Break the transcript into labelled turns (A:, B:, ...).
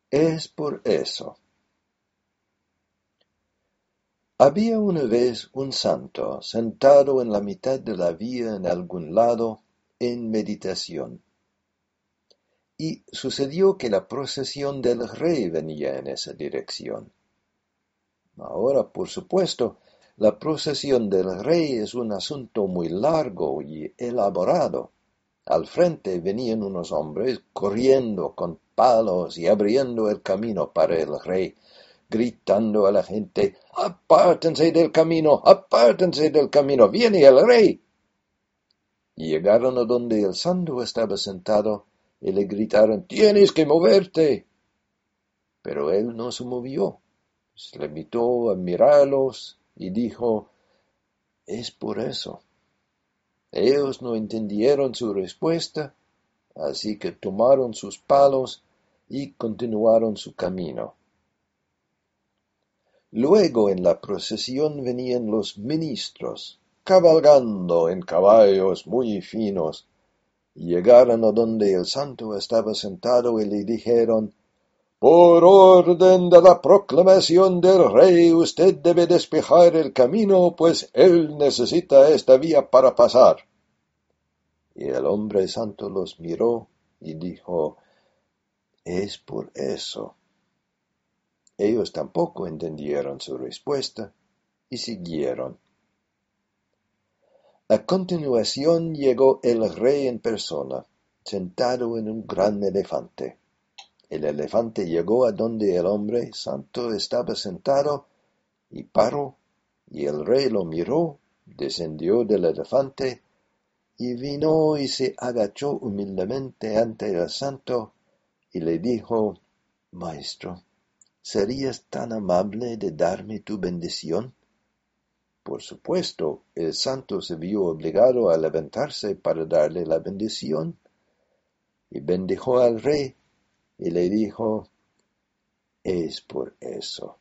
A: Es por eso. Había una vez un santo sentado en la mitad de la vía en algún lado, en meditación. Y sucedió que la procesión del rey venía en esa dirección. Ahora, por supuesto, la procesión del rey es un asunto muy largo y elaborado. Al frente venían unos hombres corriendo con palos y abriendo el camino para el rey, gritando a la gente: «¡Apártense del camino! ¡Apártense del camino! ¡Viene el rey!». Y llegaron a donde el santo estaba sentado y le gritaron: «¡Tienes que moverte!». Pero él no se movió, se limitó a mirarlos y dijo: «Es por eso». Ellos no entendieron su respuesta, así que tomaron sus palos y continuaron su camino. Luego en la procesión venían los ministros, cabalgando en caballos muy finos, y llegaron a donde el santo estaba sentado y le dijeron: «Por orden de la proclamación del rey, usted debe despejar el camino, pues él necesita esta vía para pasar». Y el hombre santo los miró y dijo: «Es por eso». Ellos tampoco entendieron su respuesta y siguieron. A continuación llegó el rey en persona, sentado en un gran elefante. El elefante llegó a donde el hombre santo estaba sentado y paró, y el rey lo miró, descendió del elefante y vino y se agachó humildemente ante el santo y le dijo: «Maestro, ¿serías tan amable de darme tu bendición?». Por supuesto, el santo se vio obligado a levantarse para darle la bendición, y bendijo al rey, y le dijo: «Es por eso».